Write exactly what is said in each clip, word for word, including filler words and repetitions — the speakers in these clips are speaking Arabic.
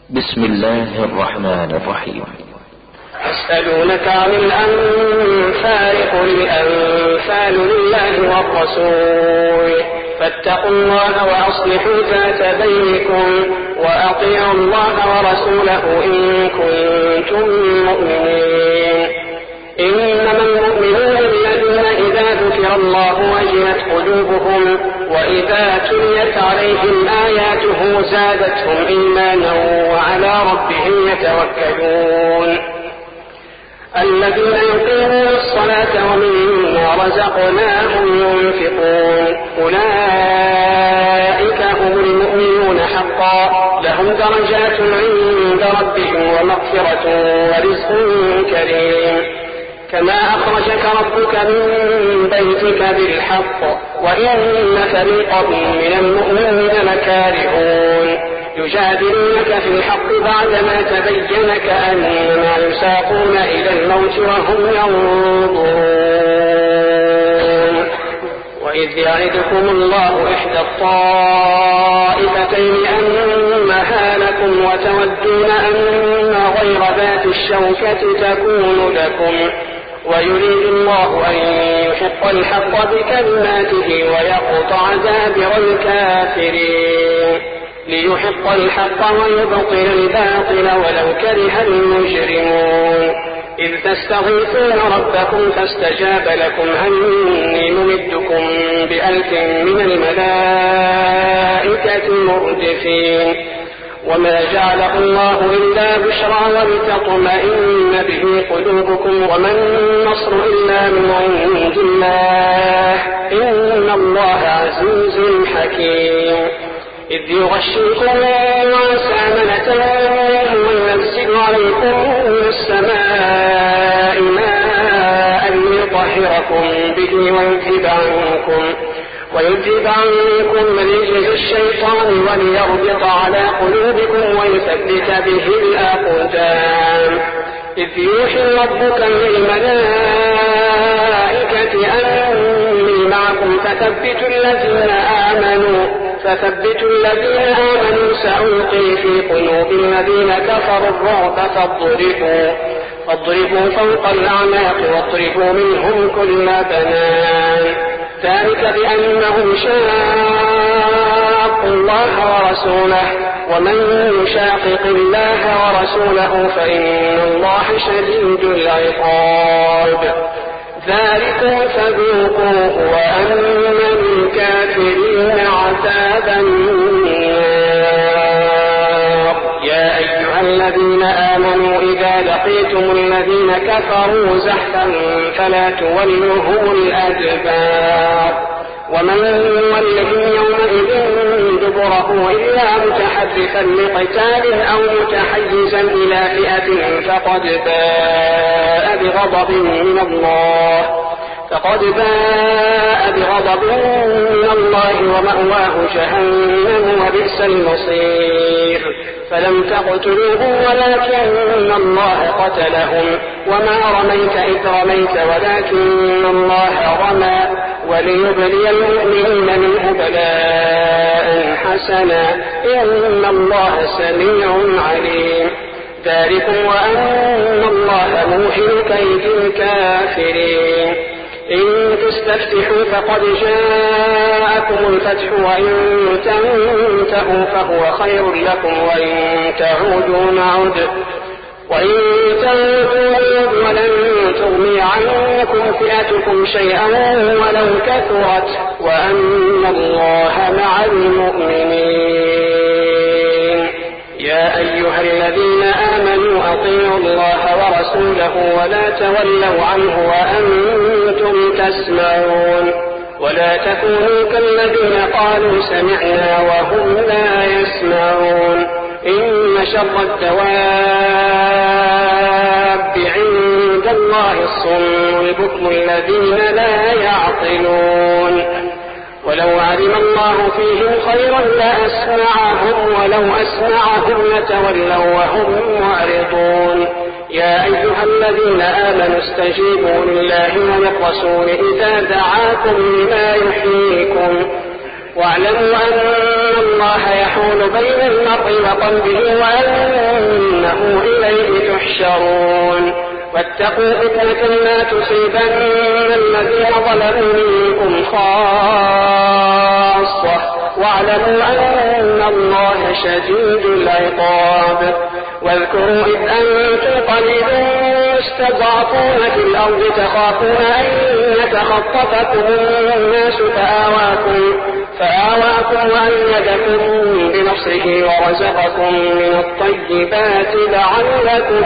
بسم الله الرحمن الرحيم. يسألونك عن الأنفال قل الأنفال لله والرسول فاتقوا الله وأصلحوا ذات بينكم وأطيعوا الله ورسوله إن كنتم مؤمنين. إنما المؤمنون الذين إذا ذكر الله وجلت قلوبهم وإذا تليت عليهم آياته زادتهم إيمانا وعلى ربهم يتوكلون. الذين يقيمون الصلاة ومما رزقناهم ينفقون أولئك هم المؤمنون حقا لهم درجات عند ربهم ومغفرة ورزق كريم. كما أخرجك ربك من بيتك بالحق وإن فريقا من المؤمنين لكارهون يجادلونك في الحق بعدما تبين كأنما يساقون إلى الموت وهم ينظرون. وإذ يعدكم الله إحدى الطائفتين أنها لكم وتودون أن غير ذات الشوكة تكون لكم ويريد الله أن يحق الحق بكلماته ويقطع دابر الكافرين ليحق الحق ويبطل الباطل ولو كره المجرمون. إذ تستغيثون ربكم فاستجاب لكم أني ممدكم بألف من الملائكة مردفين. وما جعله الله إلا بشرى ولتطمئن به قلوبكم وما النصر إلا من عند الله إن الله عزيز حكيم. إذ يغشيكم النعاس أمنة وينزل عليكم من السماء ماء ليطهركم به ويذهب عنكم ويذهب عنكم رجز الشيطان وليربط على قلوبكم ويثبت به الأقدام. إذ يوحي ربك للملائكة أني معكم فثبتوا الذين آمنوا فثبتوا الذين آمنوا سألقي في قلوب الذين كفروا الرعب فاضربوا فاضربوا فوق الأعناق واضربوا منهم كل بنان. ذلك بأنهم شاقوا الله ورسوله ومن يشاقق الله ورسوله فإن الله شديد العقاب. ذلكم فذوقوه وأن للكافرين عذاب النار. يا أيها الذين آمنوا إذا لقيتم الذين كفروا زحفا فلا تولوهم الأدبار ومن يولهم يومئذ دبره إلا متحرفا لقتال أو متحيزا إلى فئة فقد باء بغضب من الله فقد باء بغضب من الله ومأواه جهنم وبئس المصير. فلم تقتلوهم ولكن الله قتلهم وما رميت إذ رميت ولكن الله رمى وليبلي المؤمنين منه بلاء حسنا إن الله سميع عليم. ذلكم وأن الله موهن كيد الكافرين. إن تستفتحوا فقد جاءكم الفتح وإن تنتهوا فهو خير لكم وإن تعودوا نعد وإن تعودوا ولن تغني عنكم فئتكم شيئا ولو كثرت وأن الله مع المؤمنين. يا أيها الذين آمنوا أطيعوا الله ورسوله ولا تولوا عنه وأنتم تسمعون. ولا تكونوا كالذين قالوا سمعنا وهم لا يسمعون. إن شر الدواب عند الله الصم البكم الذين لا يعقلون. ولو علم الله فيهم خيرا لأسمعهم ولو أسمعهم لتولوا وهم معرضون. يا أيها الذين آمنوا استجيبوا لله وللرسول إذا دعاكم لما يحييكم واعلموا أن الله يحول بين المرء وقلبه وأن يحشرون واتقوا فتنة لا تصيبن الذين ظلموا منكم خاصة واعلموا أن الله شديد العقاب. واذكروا إذ أنتم قليل مستضعفون في الأرض تخافون أن يتخطفكم الناس فآواكم فآواكم وأيدكم بنصره ورزقكم من الطيبات لعلكم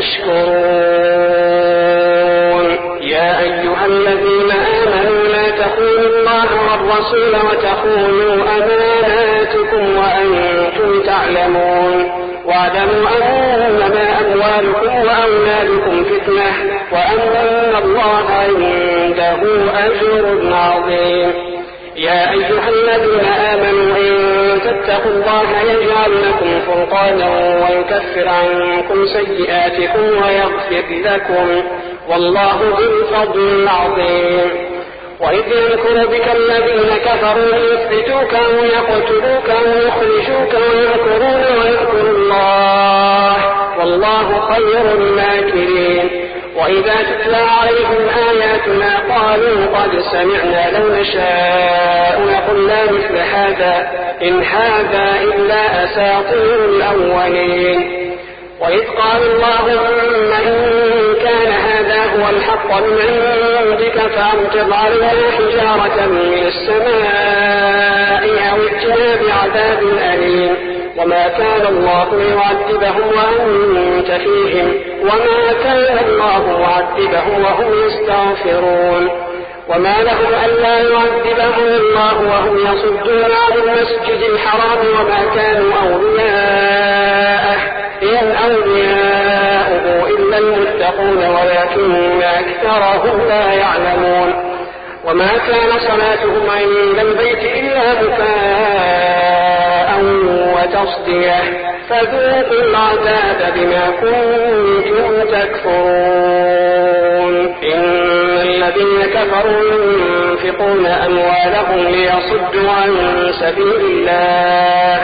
تشكرون. يا أيها الذين آمنوا لا تخونوا الله والرسول وتخونوا أماناتكم وأنتم تعلمون واعلموا أنما أموالكم وأولادكم فتنة وأن الله عنده أجر عظيم. يا أيها الذين آمنوا إن تتقوا الله يجعل لكم فرقانا ويكفر عنكم سيئاتكم ويغفر لكم والله ذو الفضل العظيم. وإذ يمكر بك الذين كفروا ليثبتوك أو يقتلوك أو يخرجوك ويمكرون ويمكر الله والله خير الماكرين. وإذا تتلى عليهم آياتنا قالوا قد سمعنا لو نشاء لقلنا مثل هذا إن هذا إلا أساطير الأولين. وإذ قال اللهم إن كان هذا هو الحق من عندك فأمطر علينا حجارة من السماء أو ائتنا بعذاب أليم. وما كان الله ليعذبهم وأنت فيهم وما كان الله معذبهم وهم يستغفرون. وما لهم ألا يعذبهم الله وهم يصدون عن المسجد الحرام وما كانوا أولياءه إن أولياؤه إلا المتقون ولكن أكثرهم لا يعلمون. وما كان صلاتهم عند البيت إلا بكاء وتصدية فذوقوا العذاب بما كنتم تكفرون. إن الذين كفروا ينفقون أموالهم ليصدوا عن سبيل الله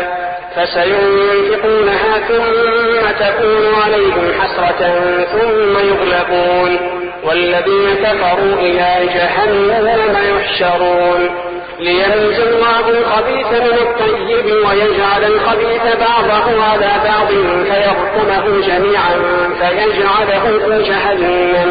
فسينفقونها ثم تكون عليهم حسرة ثم يغلبون والذين كفروا إلى جهنم يحشرون. ليميز الله الخبيث من الطيب ويجعل الخبيث بعضه على بعض فيرقمه جميعا فيجعله في جهنم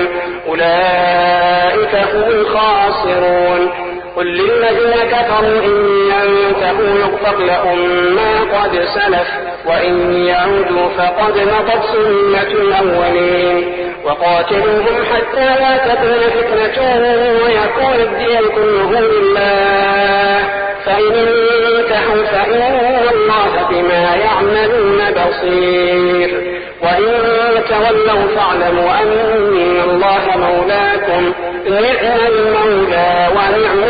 أولئك هم الخاسرون. قل للذين كفروا إن ينتهوا يغفر لهم ما قد سلف وإن يعودوا فقد مضت سنة الأولين. وقاتلوهم حتى لا تكون فتنة ويكون الدين كله لله فإن انتهوا فإن الله بما يعملون بصير. وإن تولوا فاعلموا أن الله مولاكم نعم المولى ونعم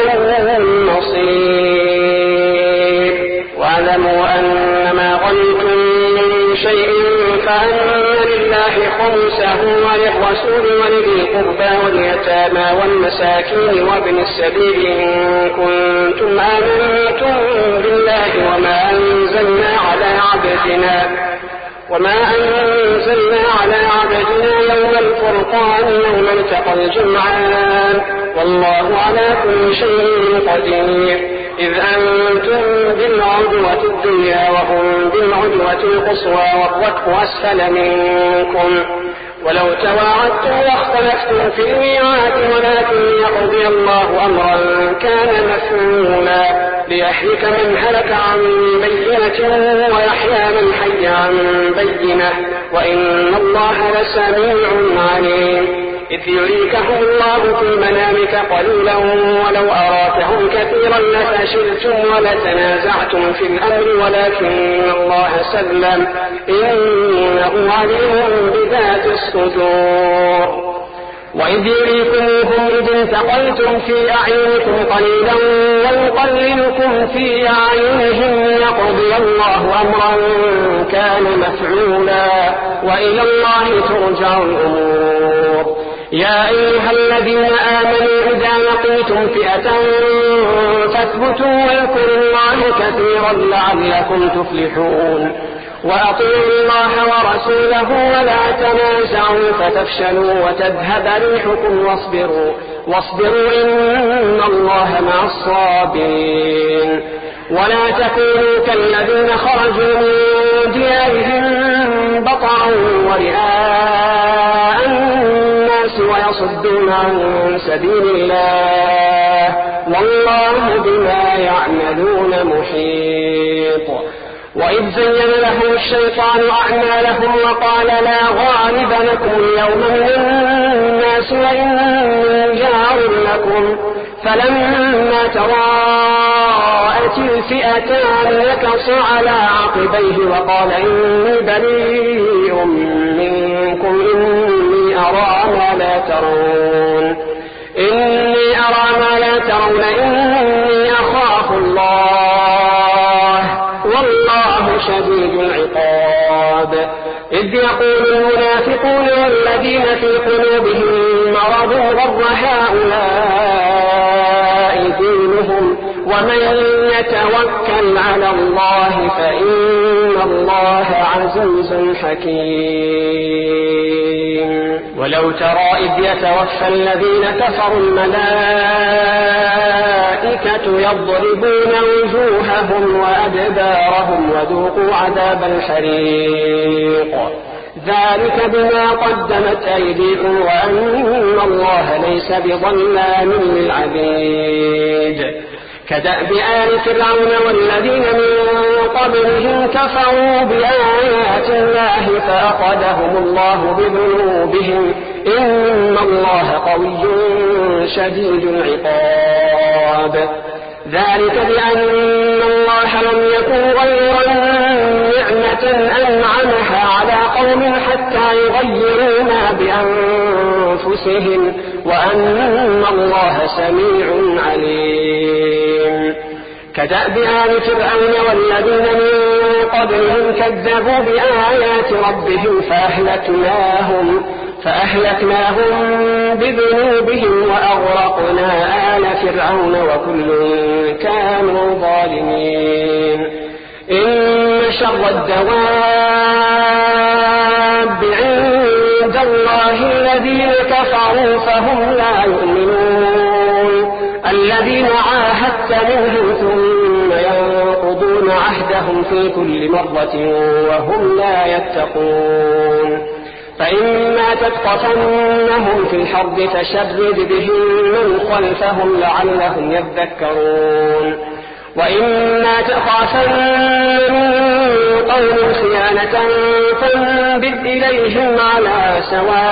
النصير. واعلموا أن ما غنمتم من شيء فأن لله خمسه وللرسول ولذي القربى واليتامى والمساكين وابن السبيل إن كنتم آمنتم بالله وما أنزلنا على عبدنا وما أنزلنا على عبدنا يوم الفرقان يوم التقى الجمعان والله على كل شيء قدير. إذ أنتم بالعدوة الدنيا وهم بالعدوة القصوى والركب أسفل منكم ولو تواعدتم واختلفتم في الميعاد ولكن يقضي الله أمرا كان مفعولا ليهلك من هلك عن بينة ويحيى من حي عن بينة وإن الله لسميع عليم. إذ يريكهم الله في منامك قليلا ولو أراكهم كثيرا لفشلتم ولتنازعتم في الأمر ولكن الله سلم إنه عليم بذات الصدور. وإذ يريكموهم إذ التقيتم في أعينكم قليلا ويقللكم في أعينهم ليقضي الله أمرا كان مفعولا وإلى الله ترجع الأمور. يا أيها الذين آمنوا إذا لقيتم فئة فاثبتوا واذكروا الله كثيرا لعلكم تفلحون. وأطيعوا الله ورسوله ورسوله ولا تنازعوا فتفشلوا وتذهب ريحكم واصبروا واصبروا إن الله مع الصابرين. ولا تكونوا كالذين خرجوا من ديارهم بطرا ورئاء الناس ويصدون عن سبيل الله والله بما يعملون محيط. وإذ زين لهم الشيطان أعمالهم وقال لا غالب لكم اليوم من الناس وإني جار لكم فلما تراءت الفئتان نكص على عقبيه وقال إني بريء منكم إني أرى ما لا ترون إني أرى ما لا ترون إني أخاف الله والله شديد العقاب. إذ يقول المنافقون والذين في قلوبهم مرض غر هؤلاء دينهم ومن يتوكل على الله فإن الله عزيز حكيم. ولو ترى إذ يتوفى الذين كفروا الملائكة يضربون وجوههم وأدبارهم وذوقوا عذاب الحريق ذلك بما قدمت أيديكم وأن الله ليس بظلام للعبيد. كدأب آل فرعون والذين من قبلهم كفروا بآيات الله فأخذهم الله بذنوبهم إن الله قوي شديد العقاب. ذلك بأن الله لم يكن غير نعمة أنعمها على قوم حتى يغيروا ما بأنفسهم وأن الله سميع عليم. كدأب آل فرعون والذين من قبلهم كذبوا بآيات ربهم فأهلكناهم فأهلكناهم بذنوبهم وأغرقنا آل فرعون وكل كانوا ظالمين. إن شر الدواب عند الله الذين كفروا فهم لا يؤمنون الذين عاهدت منهم ثم ينقضون عهدهم في كل مرة وهم لا يتقون. فإما تثقفنهم في الحرب فشرد بهم من خلفهم لعلهم يذكرون. وإما تخافن من قوم خيانة فانبذ إليهم على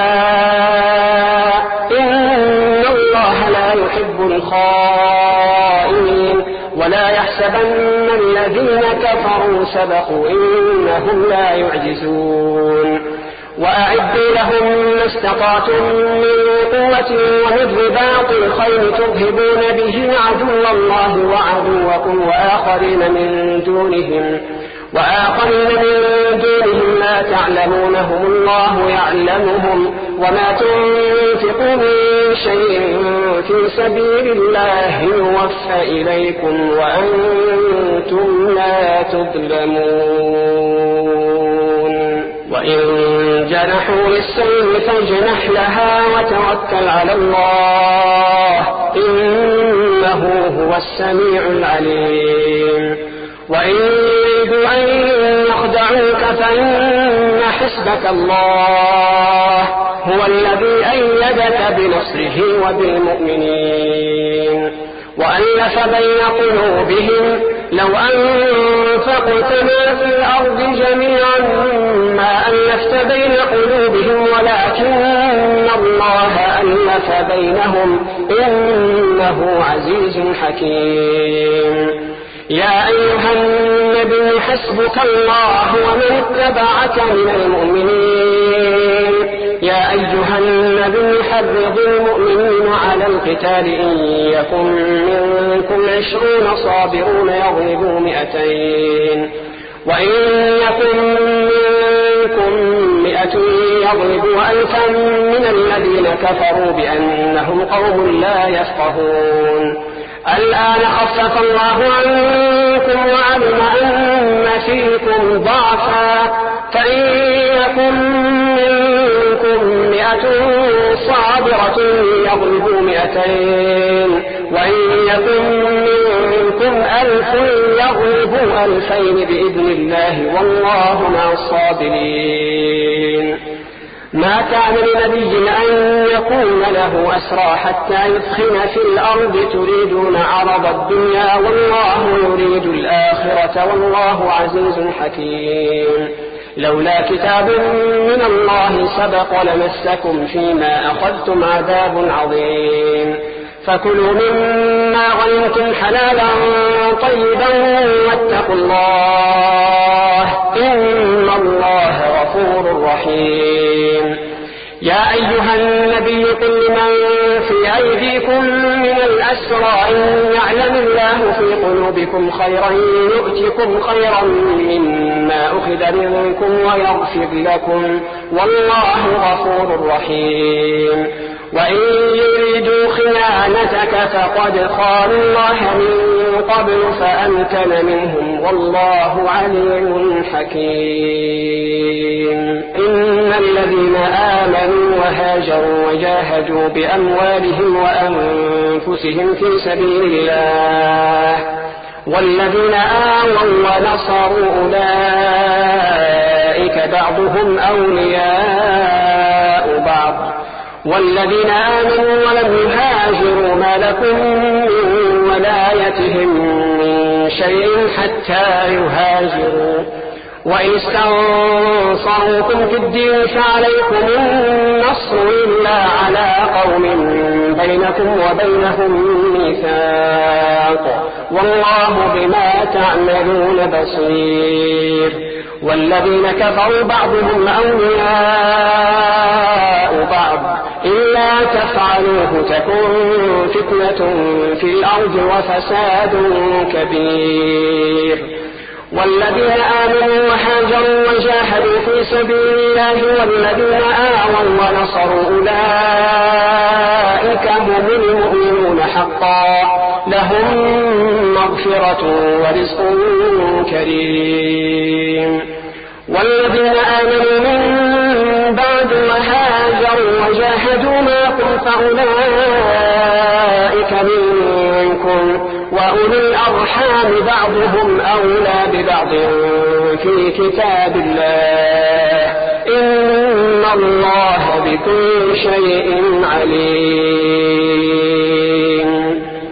سواء إن الله لا يحب الخائنين. ولا يحسبن الذين كفروا سبقوا إنهم لا يعجزون. وأعدوا لهم ما استطعتم من قوة ومن رباط الخيل ترهبون به عدو الله وعدوكم وآخرين من دونهم وآخرين من دونهم لا تعلمونهم الله يعلمهم وما تنفقوا من شيء في سبيل الله يوفى إليكم وأنتم لا تظلمون. وإن جنحوا للسلم فاجنح لها وتوكل على الله إنه هو السميع العليم. وإن يريدوا أن يخدعوك فإن حسبك الله هو الذي أيدك بنصره وبالمؤمنين. وألف بين قلوبهم لو أنفقت ما في الأرض جميعا ما ألفت بين قلوبهم ولكن الله ألف بينهم إنه عزيز حكيم. يا أيها النبي حسبك الله ومن اتبعك من المؤمنين. يا أيها النبي حرض المؤمنين على القتال إن يكن منكم عشرون صابرون يغلبوا مئتين وإن يكن منكم مئة يغلبوا ألفا من الذين كفروا بأنهم قوم لا يفقهون. الآن خفف الله عنكم وعلم أن فيكم ضعفا فإن يكن يكن منكم مئة صابرة يغلبوا مئتين وإن يكن منكم ألف يغلبوا ألفين بإذن الله والله مع الصابرين. ما كان لنبي أن يكون له أسرى حتى يثخن في الأرض تريدون عرض الدنيا والله يريد الآخرة والله عزيز حكيم. لولا كتاب من الله سبق لمسكم فيما أخذتم عذاب عظيم. فكلوا مما غنمتم حلالا طيبا واتقوا الله إن الله غفور رحيم. يا أيها النبي قل لمن في أيديكم من الأسرى إن يعلم الله في قلوبكم خيرا يؤتكم خيرا مما أخذ منكم ويغفر لكم والله غفور رحيم. وإن يريدوا خيانتك فقد خانوا الله من قبل فأمكن منهم والله عليم حكيم. إن الذين آمنوا وهاجروا وجاهدوا بأموالهم وأنفسهم في سبيل الله والذين آووا ونصروا أولئك بعضهم أولياء بعض والذين آمنوا ولم يهاجروا ما لكم من ولايتهم من شيء حتى يهاجروا وإن استنصروكم في الدين فعليكم النصر إلا على قوم بينكم وبينهم ميثاق والله بما تعملون بصير. والذين كفروا بعضهم أولياء بعض إلا تفعلوه تكن فتنة في الأرض وفساد كبير. والذين آمنوا وهاجروا وجاهدوا في سبيل الله والذين آووا ونصروا أولئك هم المؤمنون حقا لهم مغفرة ورزق كريم. والذين آمنوا من بعد وهاجروا وجاهدوا معكم فأولئك منكم وأولي الأرحام بعضهم أولى ببعض في كتاب الله إن الله بكل شيء عليم.